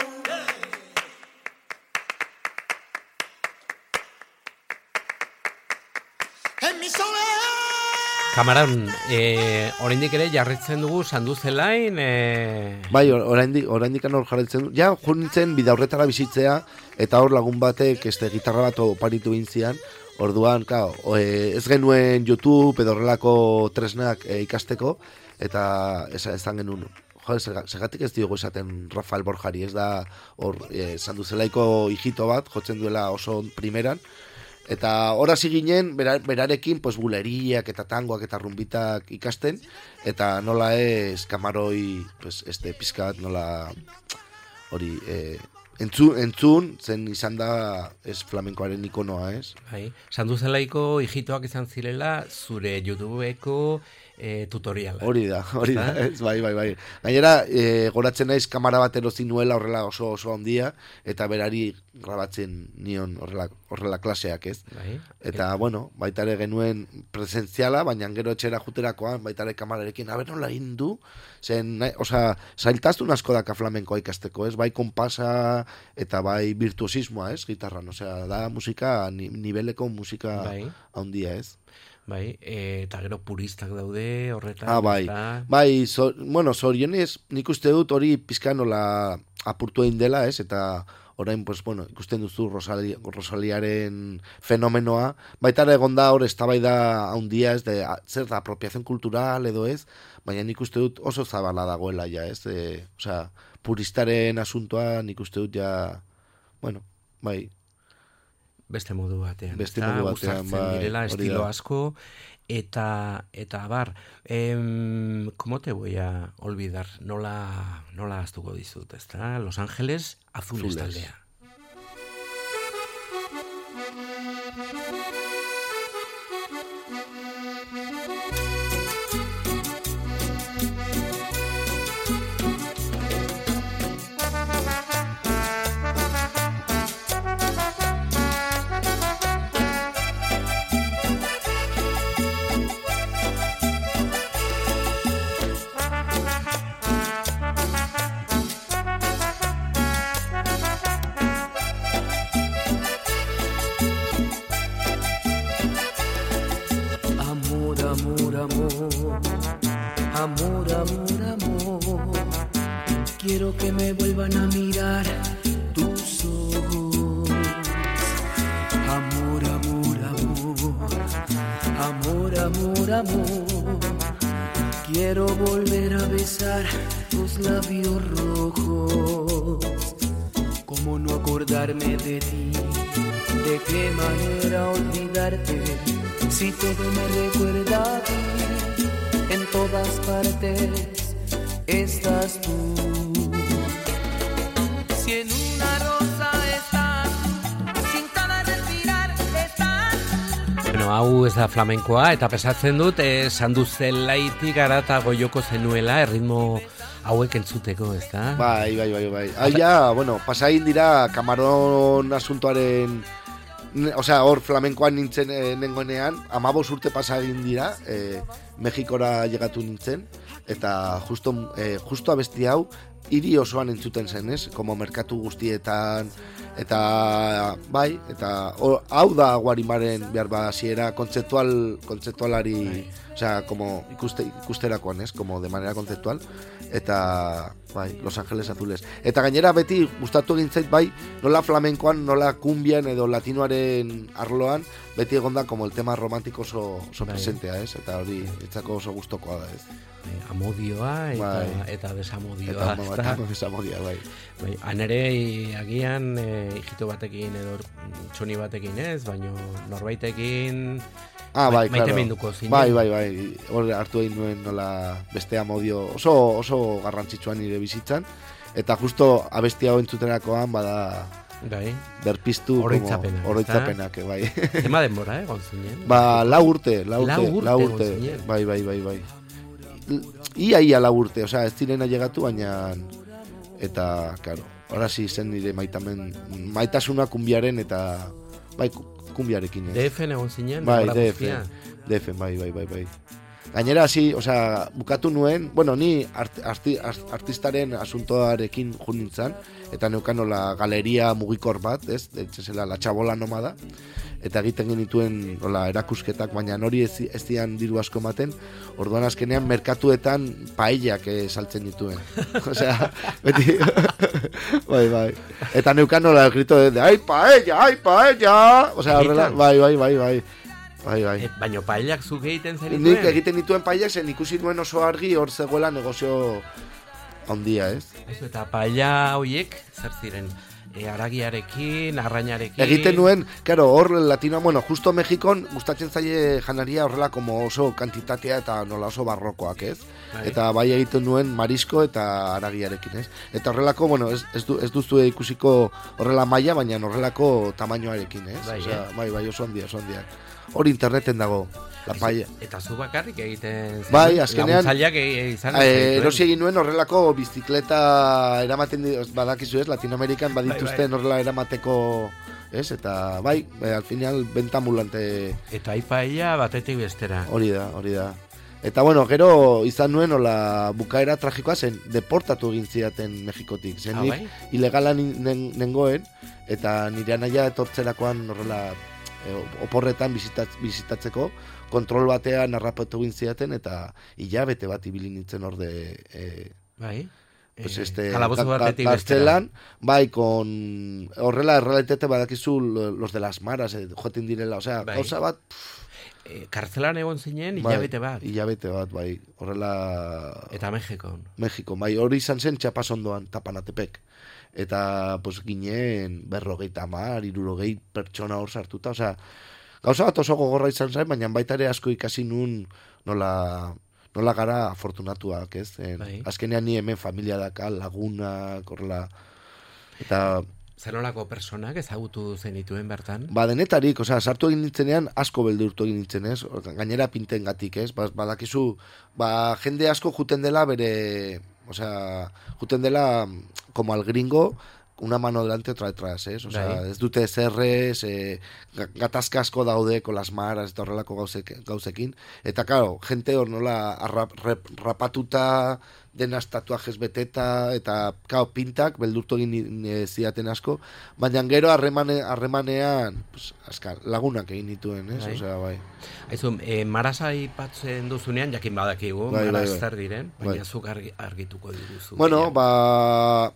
En mi soledad. Camarón, eh, oraindik ere jarritzen dugu Sanduzelain, eh... Bai, oraindik oraindik hor jarraitzen du. Ja, jo nintzen bidaurretara bizitzea eta hor lagun batek este gitarra bat oparitu intzian. Orduan, claro, e, ez genuen YouTube edo horrelako tresnak e, ikasteko eta esan genuen. Jo, segatik ez diogu esaten Rafael Borjari, ez da hor e, Sanduzelaiko hijito bat jotzen duela oso primeran. Eta hor hasi ginen, berarekin, pues, buleriak eta tangoak eta rumbitak ikasten, eta nola ez, kamaroi, pues, este, pizkat, nola, hori, eh, entzun, entzun, zen izan da, ez flamenkoaren ikonoa, ez? Bai, Sanduzelaiko hijitoak izan zirela, zure YouTubeko e, tutoriala. Hori da, hori da, ez, bai, bai, bai. Gainera, e, goratzen naiz kamara bat erozi nuela horrela oso oso handia, eta berari grabatzen nion horrela, horrela klaseak, ez? Bai. Eta, e... bueno, baita ere genuen presentziala, baina gero etxera juterakoan, baita ere kamararekin, haber nola indu, zen, nahi, osea, zailtaztun asko daka flamenkoa ikasteko, ez? Bai konpasa eta bai virtuosismoa, ez? Gitarran, osea, da musika, ni, niveleko musika bai. Handia, ez? Bai, e, eta gero puristak daude horretan. Ah, bai, eta... bai, so, bueno, zorionez, nik uste dut hori pizka nola apurtu egin dela, ez, eta orain, pues, bueno, ikusten duzu Rosali, Rosaliaren fenomenoa, baita ere egon da hor eztabaida handia, ez, de, zer da, apropiación cultural edo ez, baina nik uste dut oso zabala dagoela ja, ez, de, osea, puristaren asuntoa nik uste dut ja, bueno, bai, beste modu batean. Beste modu batean, bai. Direla estilo asko, eta, eta bar, em, ¿cómo te voy a olvidar? Nola, nola aztuko dizut, ezta? Los Ángeles Azules taldea. Quiero que me vuelvan a mirar tus ojos. Amor, amor, amor. Amor, amor, amor. Quiero volver a besar tus labios rojos. ¿Cómo no acordarme de ti? ¿De qué manera olvidarte? Si todo me recuerda a ti, en todas partes estás tú. Si en una rosa estás, sin cada respirar estás. Bueno, hau ez da flamenkoa, eta pesatzen dut, esan du zelaitik aratago joko zenuela, erritmo hauek entzuteko, ez da? Bai, bai, bai, bai. Aia, bueno, pasain dira Kamaron asuntoaren, osea, hor flamenkoan nintzen e, nengoenean, amabos urte pasain dira, e, Mexikora llegatu nintzen, eta justo, e, justo abesti hau, hiri osoan entzuten zen, ez? Como merkatu guztietan, eta bai, eta o, hau da Guarimaren behar basiera kontzeptual, kontzeptualari, osea, como ikuste, ikusterakoan, ez? Como de manera kontzeptual, eta bai, Los Ángeles Azules. Eta gainera beti gustatu egin zait, bai, nola flamenkoan, nola kumbian edo latinoaren arloan, beti egonda como el tema romantiko oso, oso bai. Presentea, ez? Eta hori, etzako oso gustokoa da, ez? Amodioa eta, bai. eta desamodioa. Eta, eta desamodioa, bai. Bai, anere agian e, hijito batekin edo txoni batekin ez, baina norbaitekin ah, bai, maite claro. minduko zinen. Bai, bai, bai, hor hartu egin nuen nola beste amodio oso, oso garrantzitsuan nire bizitzan, eta justo abesti hau entzuterakoan bada bai. berpiztu oroitzapenak, oroitzapenak, bai. Tema denbora, eh, gontzinen. Ba, lau urte, lau urte, lau urte, lau urte. Bai, bai, bai, bai. Ia, ia lau urte, osea, ez direna llegatu, baina eta, claro, ahora sí zen nire maitamen, maitasuna kumbiaren eta, bai, kumbiarekin, eh? D F-en egon zinen? Bai, D F, D F, bai, bai, bai, bai. Gainera, hasi, osea, bukatu nuen, bueno, ni art, arti, art, artistaren asuntoarekin jun nintzen, eta neukan nola galeria mugikor bat, ez, zela la txabola nomada, eta egiten genituen nola erakusketak, baina hori ez, ez dian diru asko ematen, orduan azkenean merkatuetan paellak eh, saltzen dituen. Osea, beti, bai, bai. Eta neukan nola el grito de, ai paella, ai paella, osea, horrela, bai, bai, bai, bai. Bai, bai. E, baina paellak zuk egiten zenituen? Nik egiten dituen paellak zen ikusi nuen oso argi hor zegoela negozio handia, ez? Eso, eta paella horiek zer ziren? E, aragiarekin, arrainarekin... Egiten nuen, claro, hor latino, bueno, justo Mexikon gustatzen zaie janaria horrela como oso kantitatea eta nola oso barrokoak, ez? Bai. Eta bai egiten nuen marisko eta aragiarekin, ez? Eta horrelako, bueno, ez, ez, du, ez duztu ikusiko horrela maila, baina horrelako tamainoarekin, ez? Bai, Osea, eh? bai, bai, oso handia, oso handia. Hor interneten dago, la paella. Eta zu bakarrik egiten zen? Bai, azkenean... Laguntzaileak izan eh, erosi egin nuen horrelako bizikleta eramaten, badakizu ez, Latinoamerikan badituzten horrela eramateko... Ez, eta bai, eh, al final, benta ambulante... Eta hai paella batetik bestera. Hori da, hori da. Eta bueno, gero izan nuen hola bukaera tragikoa zen, deportatu egin zidaten Mexikotik. Zen ah, nik bai? ilegala nengoen, eta nire anaia etortzerakoan horrela... E, oporretan bizitatz, bizitatzeko kontrol batean narrapatu egin zidaten eta hilabete bat ibili nintzen orde e, bai pues e, este kartzelan bai con horrela errealitate badakizu los de las maras eh, joaten direla, osea, bai. Gauza bat e, kartzelan egon zinen hilabete bai, bat hilabete bat, bai, horrela eta Mexikon Mexiko, bai, hori izan zen Txapasondoan, Tapanatepek. Eta, pues, ginen berrogeita hamar, hirurogei pertsona hor sartuta, osea, gauza bat oso gogorra izan zen, baina baita ere asko ikasi nun nola, nola gara afortunatuak, ez? En, bai. Azkenean ni hemen familia daka, lagunak, horrela, eta... Zenolako personak ezagutu zenituen bertan? Ba, denetarik, osea, sartu egin nintzenean asko beldurtu egin nintzen, ez? Gainera pinten gatik, ez? Ba, badakizu, ba, jende asko juten dela bere... Osea, juten dela como al gringo una mano delante otra detrás, ¿eh? O sea, ez dute zerrez, eh, gatazka asko daude con las maras eta horrelako gauzek, gauzekin, eta claro, gente hor nola arrap, rep, rapatuta denas tatuajes beteta eta claro, pintak beldurtu egin e, ziaten asko, baina gero harremane, harremanean pues, askar, lagunak egin dituen, ¿eh? Bai. Osea, bai. Aizu, e, marasa aipatzen duzunean, jakin badakigu, Bai, bai, maraz bai. zer diren, baina Bai. zuk argi, argituko diguzu. Bueno, ba...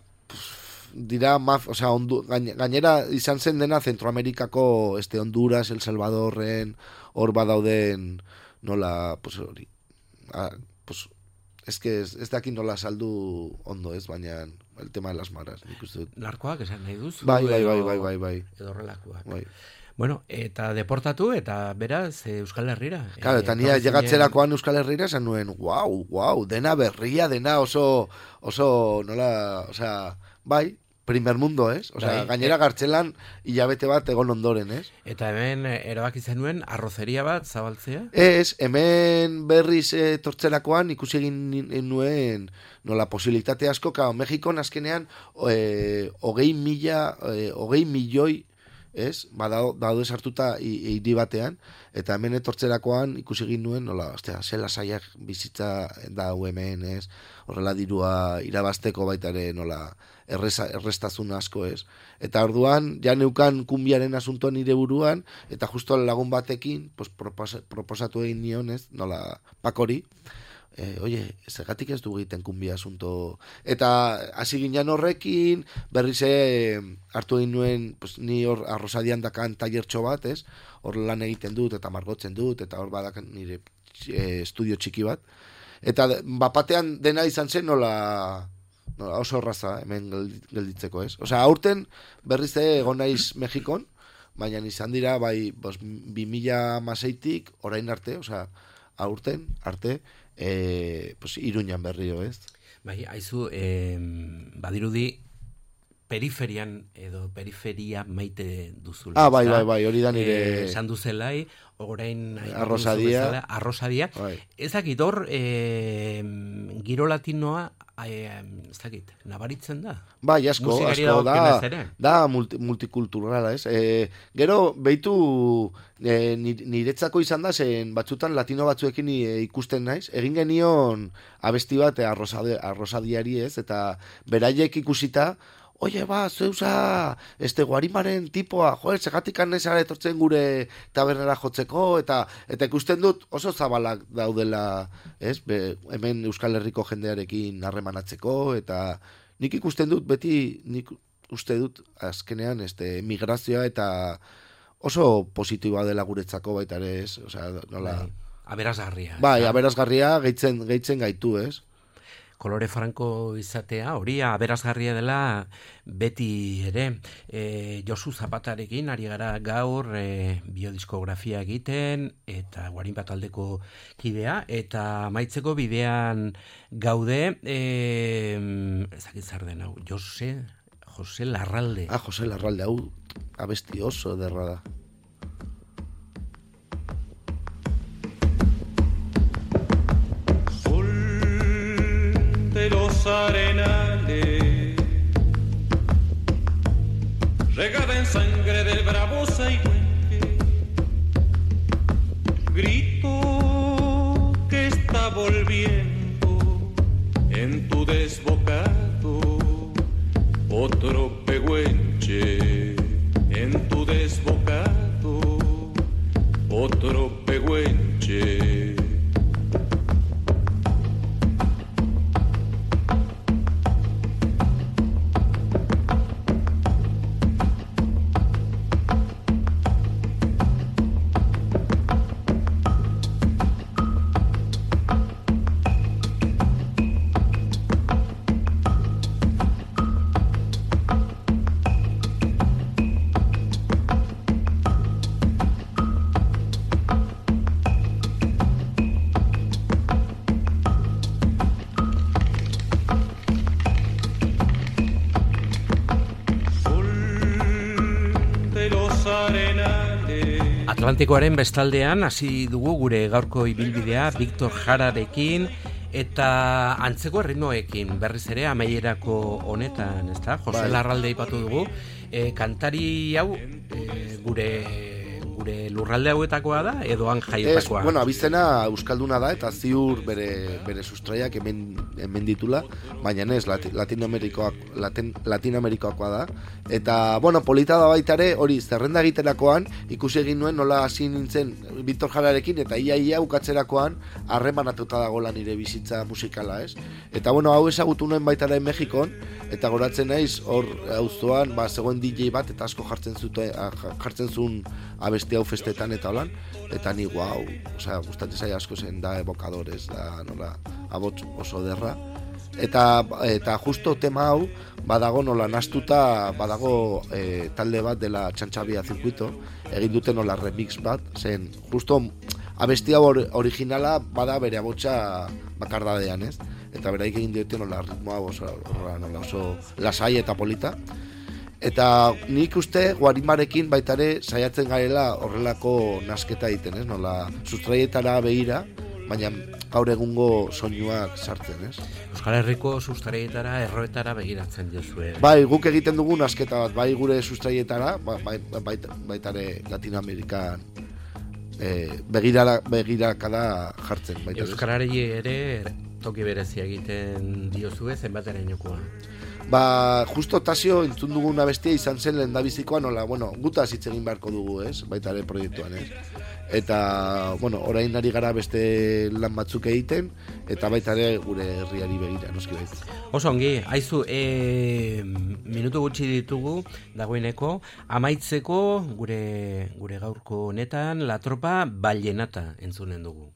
dira, maf, o sea, ondu, gainera izan zen dena Zentroamerikako este Honduras, El Salvadorren, hor badauden nola, pues hori, a, pues, es que ez, ez daki nola saldu ondo ez, baina el tema de las maras, nik uste dut. Narkoak esan nahi duzu? Bai, bai, bai, edo- bai, bai, bai. Edo horrelakoak. Bai. Bueno, eta deportatu eta beraz e, Euskal Herrira. Claro, eta nia etorri zinen- llegatzerakoan Euskal Herrira esan nuen, wow, wow, dena berria, dena oso, oso, nola, o sea, bai, primer mundo, ez? O sea, Bai. gainera gartzelan hilabete bat egon ondoren, ez? Eta hemen eh, erabaki zenuen arrozeria bat zabaltzea? Ez, hemen berriz etortzerakoan ikusi egin nuen nola posibilitate asko, kao, Mexikon azkenean e, hogei mila, e, hogei milioi, ez, badao, daude sartuta hi- hiri batean, eta hemen etortzerakoan ikusi egin nuen, nola, ostia, zela saiak bizitza dau hemen, ez, horrela dirua irabasteko baita ere, nola, erreza, errestazun asko, ez. Eta orduan, ja neukan kumbiaren asuntoan nire buruan, eta justo lagun batekin, pues, propos, proposatu egin nion, ez, nola, pakori, eh, oye, zergatik ez du egiten kumbia asunto. Eta hasi ginen horrekin, berriz eh, hartu egin nuen, pues, ni hor arrosadian dakan tailertxo bat, ez, hor lan egiten dut, eta margotzen dut, eta hor badakan nire eh, estudio txiki bat. Eta bapatean dena izan zen nola... No, oso erraza hemen gelditzeko, ez? Osea, aurten berriz ere egon naiz Mexikon, baina izan dira bai bi mila hamaseitik orain arte, osea, aurten arte, eh, pues Iruñan berrio, ez? Bai, aizu, eh, badirudi periferian edo periferia maite duzula. Ah, bai, ezta? bai, bai, hori da nire... Eh, esan duzelai, orain... Arrosadia. bezala, arrosadia. Bai. Ez dakit, hor, eh, giro latinoa, eh, ez dakit, nabaritzen da? Bai, asko, Musikari asko, da, dagokionez ere. da multi, multikulturala, ez? E, gero, behitu, e, niretzako izan da, zen batzutan latino batzuekin e, ikusten naiz, egin genion abesti bat e, arrosadi, arrosadiari, ez? Eta beraiek ikusita, oie, ba, zeusa, este guarimaren tipoa, joder, segatik anezara etortzen gure tabernera jotzeko, eta eta ikusten dut oso zabalak daudela, ez? Be, hemen Euskal Herriko jendearekin harremanatzeko, eta nik ikusten dut, beti, nik uste dut, azkenean, este, migrazioa eta oso positiboa dela guretzako baita ere, ez? Osea, nola... Bai, aberasgarria. Bai, aberasgarria gaitzen, gaitzen gaitu, ez? Kolore franko izatea, hori aberasgarria dela beti ere. E, Josu Zapatarekin ari gara gaur e, biodiskografia egiten, eta Guarimpa taldeko kidea, eta amaitzeko bidean gaude, e, ezakit zer den hau, Jose, Jose Larralde. Ah, Jose Larralde, hau abesti oso ederra da. De los arenales, regada en sangre del bravo Saigüenque, grito que está volviendo en tu desbocado, otro pehuenche, en tu desbocado, otro pehuenche. Atlantikoaren bestaldean hasi dugu gure gaurko ibilbidea Victor Jararekin, eta antzeko erritmoekin berriz ere amaierako honetan, ezta? Jose Bai. Larralde aipatu dugu, e, kantari hau e, gure gure lurralde hauetakoa da edo han jaiotakoa? Ez, bueno, abizena euskalduna da eta ziur bere bere sustraiak hemen hemen ditula, baina ez Lati, Latinoamerikoak Latin, Latinoamerikoakoa da. Eta bueno, polita da baita ere, hori zerrenda egiterakoan ikusi egin nuen nola hasi nintzen Victor Jararekin eta ia ia ukatzerakoan harremanatuta dagoela nire bizitza musikala, ez? Eta bueno, hau ezagutu nuen baita ere Mexikon eta goratzen naiz hor auzoan, ba zegoen D J bat eta asko jartzen zute jartzen zuen abesti hau festetan eta holan, eta ni guau, osea, gustatzen zaio asko zen da evocadores, da nola abots oso derra. Eta eta justo tema hau badago nola nastuta badago e, talde bat dela Txantxabia Zirkuito, egin dute nola remix bat, zen justo abesti hau or, originala bada bere abotsa bakardadean, ez? Eta beraik egin diote nola ritmo hau oso, nola oso lasai eta polita. Eta nik uste Guarimarekin baita ere saiatzen garela horrelako nasketa egiten, ez? Nola sustraietara begira, baina gaur egungo soinuak sartzen, ez? Euskal Herriko sustraietara, erroetara begiratzen diozue. Bai, guk egiten dugu nasketa bat, bai gure sustraietara, bai, bai, baita, baita ere Latinoamerikan e, begira, begirakada jartzen. Baita, Euskarari ere toki berezia egiten diozue zenbaterainokoa. Ba, justo Tasio entzun dugun abestia izan zen lehendabizikoa, nola, bueno, gutaz hitz egin beharko dugu, ez? Baita ere proiektuan, ez? Eta, bueno, orain ari gara beste lan batzuk egiten, eta baita ere gure herriari begira, noski baita. Oso ongi, aizu, e, minutu gutxi ditugu, dagoeneko, amaitzeko gure, gure gaurko honetan, La Tropa Vallenata entzunen dugu.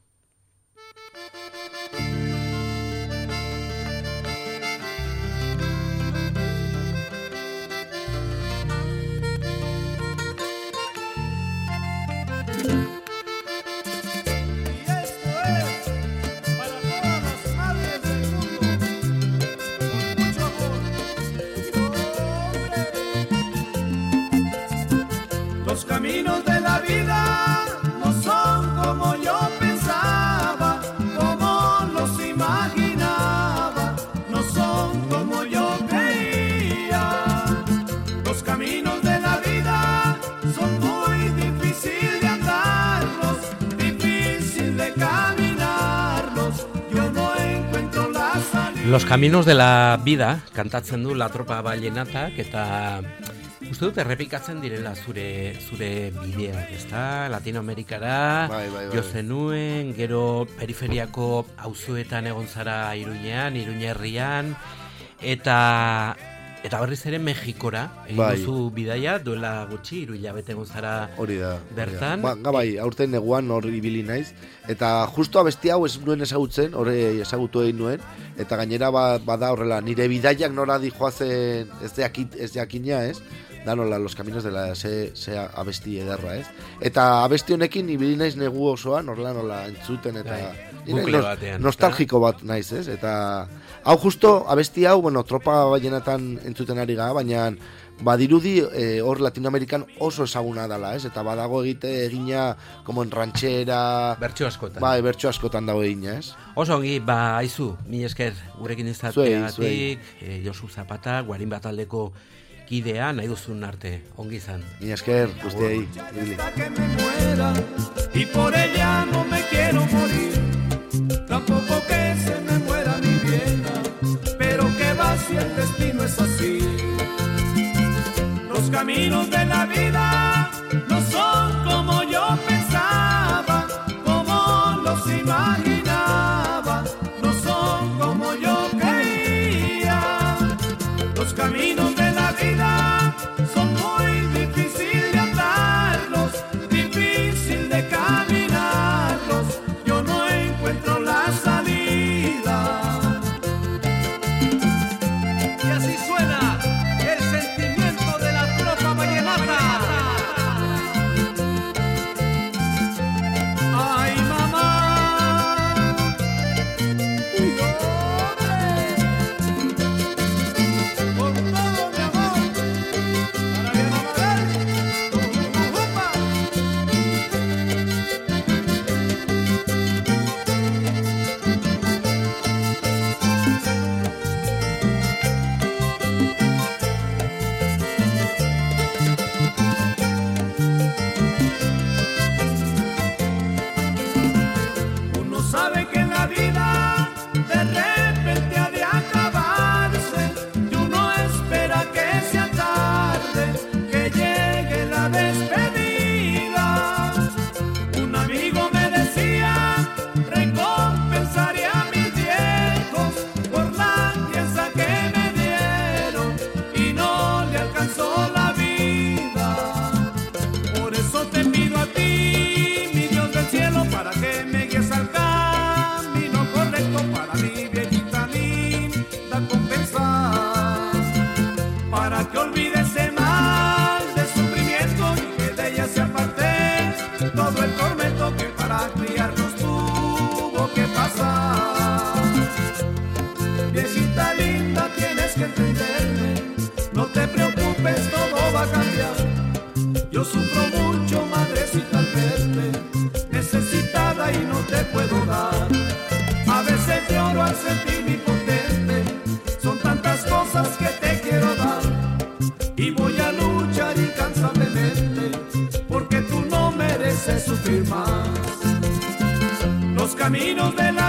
Los caminos de la vida no son como yo pensaba, como los imaginaba, no son como yo creía. Los caminos de la vida son muy difíciles de andarlos, difícil de caminarlos, yo no encuentro la salida. Los caminos de la vida, kantatzen du La Tropa Vallenatak, eta uste dut errepikatzen direla zure zure bideak, ezta? Latinoamerikara, bai, bai, bai. jo zenuen, gero periferiako auzoetan egon zara Iruñean, Iruña herrian, eta eta berriz ere Mexikora egin Bai. duzu bidaia, duela gutxi, hiru hilabete egon zara Hori da. bertan. Ba, ga bai, aurten neguan hor ibili naiz, eta justo abesti hau ez nuen ezagutzen, hori ezagutu egin nuen, eta gainera ba, bada horrela, nire bidaiak nora dijoazen ez de akit, ez de akina, ez? Da nola, los caminos de la se, se abesti ederra, ez? Eta abesti honekin ibili naiz negu osoan, horrela nola entzuten eta Bai, bukle batean, nostalgiko bat naiz, ez? Eta hau justo abesti hau, bueno, Tropa Vallenatan entzuten ari gara, baina badirudi eh, hor Latinoamerikan oso ezaguna dela, ez? Eta badago egite egina como en ranchera, bertso askotan. Bai, bertso askotan dago egina, ez? Oso ongi, ba, aizu, mi esker gurekin izateagatik, e, Josu Zapata, Guarin Bataldeko kidea, nahi duzun arte, ongi izan. Mi esker, guztiei. Que me muera y por ella no me quiero morir, tampoco que se me muera mi vieja, pero que va si el destino es así. Los caminos de la vida no son como yo pensaba, como los imaginaba, no son como yo creía. Los caminos de la vida son muy difíciles de andarlos, difícil de caminarlos, yo no encuentro la salida. Y así suena el sentimiento de la tropa vallenata. Ay, mamá, uy, hombre, por todo compensar, para que olvide ese mal de sufrimiento y que de ella se aparte todo el tormento que para criarnos tuvo que pasar. Viejita linda, tienes que entenderme, no te preocupes, todo va a cambiar. Yo sufro mucho, madrecita, al verte necesitada y no te puedo dar. A veces lloro al sentirme impotente, son tantas cosas que te quiero dar. Y voy a luchar incansablemente, porque tú no mereces sufrir más. Los caminos de la